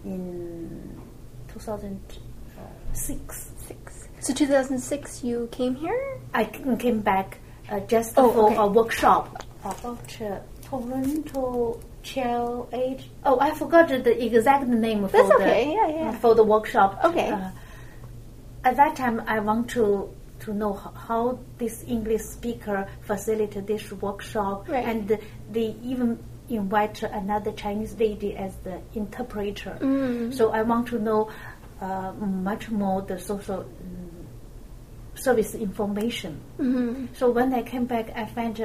in 2006. So 2006 you came here? I came back just for a workshop about Toronto Child Age. Oh, I forgot the exact name for for the workshop. Okay. At that time, I want to know how this English speaker facilitated this workshop, right. and they even invite another Chinese lady as the interpreter. So I want to know much more the social service information. So when I came back, I found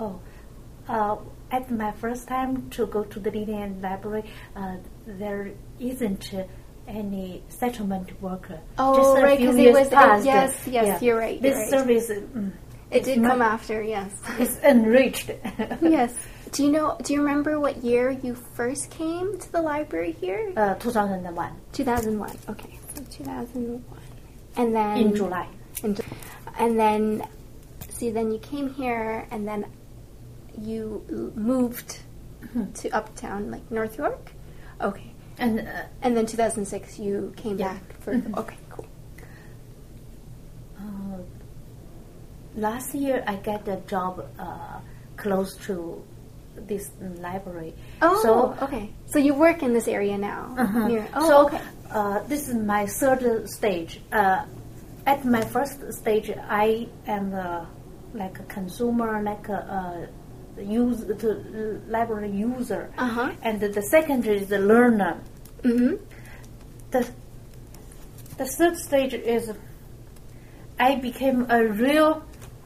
at my first time to go to the Lilian Library, there isn't any settlement worker. Oh, just right, because it was passed. Yes, you're right. This service, it did come after, yes. It's enriched. Yes. Do you remember what year you first came to the library here? 2001. 2001. Okay, so 2001, and then in July. And then, then you came here, and then you moved to Uptown, like North York. Okay. And then 2006 you came back for okay, cool. Last year I got a job close to this library. Oh, so, okay. So you work in this area now. This is my third stage. At my first stage, I am like a consumer, like a library user, and the second is the learner. The third stage is I became a real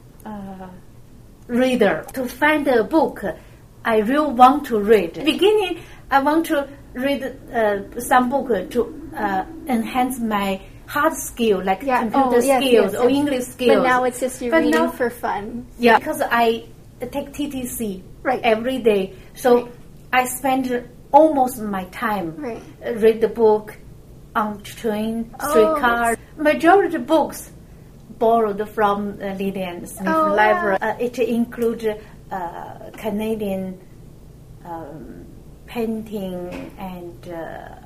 reader. To find a book I really want to read. Beginning, I want to read some book to enhance my hard skill, like computer skills or English skills. But now it's just you're reading for fun. Yeah, because I take TTC every day, so I spend almost my time read the book on train, streetcar. Majority of books borrowed from Lilian Smith Library. It includes Canadian painting and